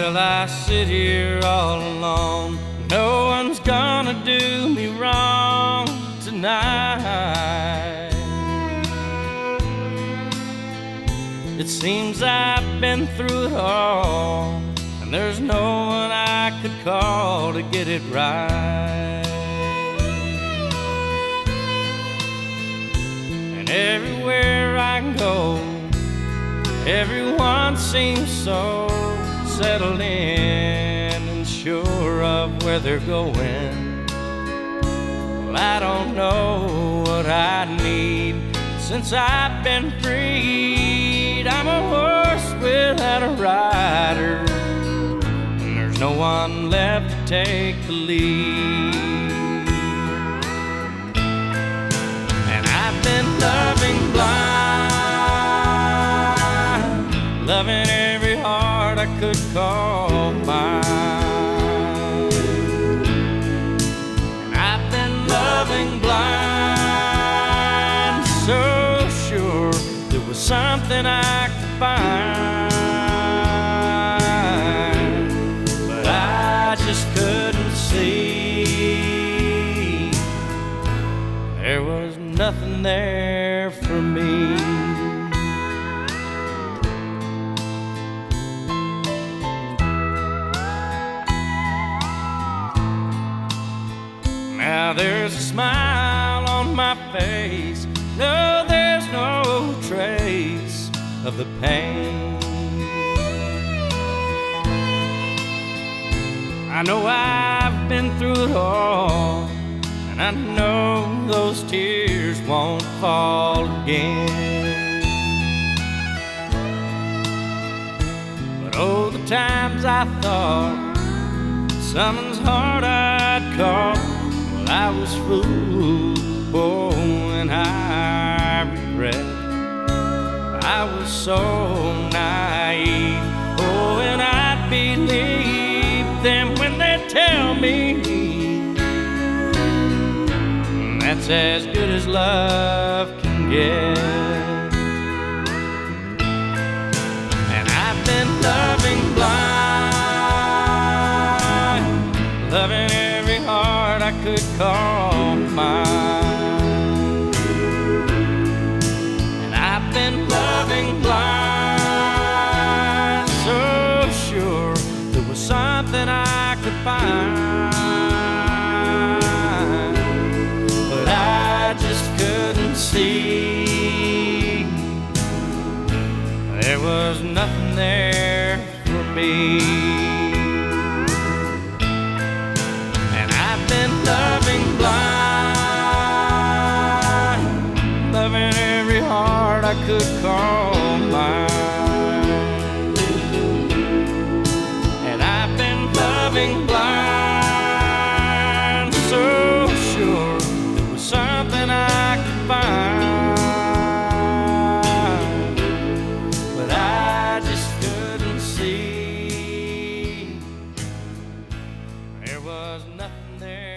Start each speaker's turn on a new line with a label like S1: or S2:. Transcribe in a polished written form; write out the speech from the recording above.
S1: Well, I sit here all alone. No one's gonna do me wrong tonight. It seems I've been through it all, and there's no one I could call to get it right. And everywhere I go, everyone seems so settled in and sure of where they're going. Well, I don't know what I need since I've been freed. I'm a horse without a rider, and there's no one left to take the lead. And I've been loving blind, loving every heart I could call mine. And I've been loving blind, so sure there was something I could find, but I just couldn't see. There was nothing there for me. Now there's a smile on my face, no, there's no trace of the pain. I know I've been through it all, and I know those tears won't fall again. But oh, the times I thought someone's heart I'd caught, well, I was fooled, oh, and I regret. I was so naive, oh, and I'd believe them when they tell me that's as good as love can get. And I've been loving blind, loving every heart I could call mine. And I've been loving blind, so sure there was something I could find, but I just couldn't see. There was nothing there for me. And I've been loving blind, loving every heart I could call mine. And I've been loving blind, so sure there was something I could find, but I just couldn't see. There was nothing there.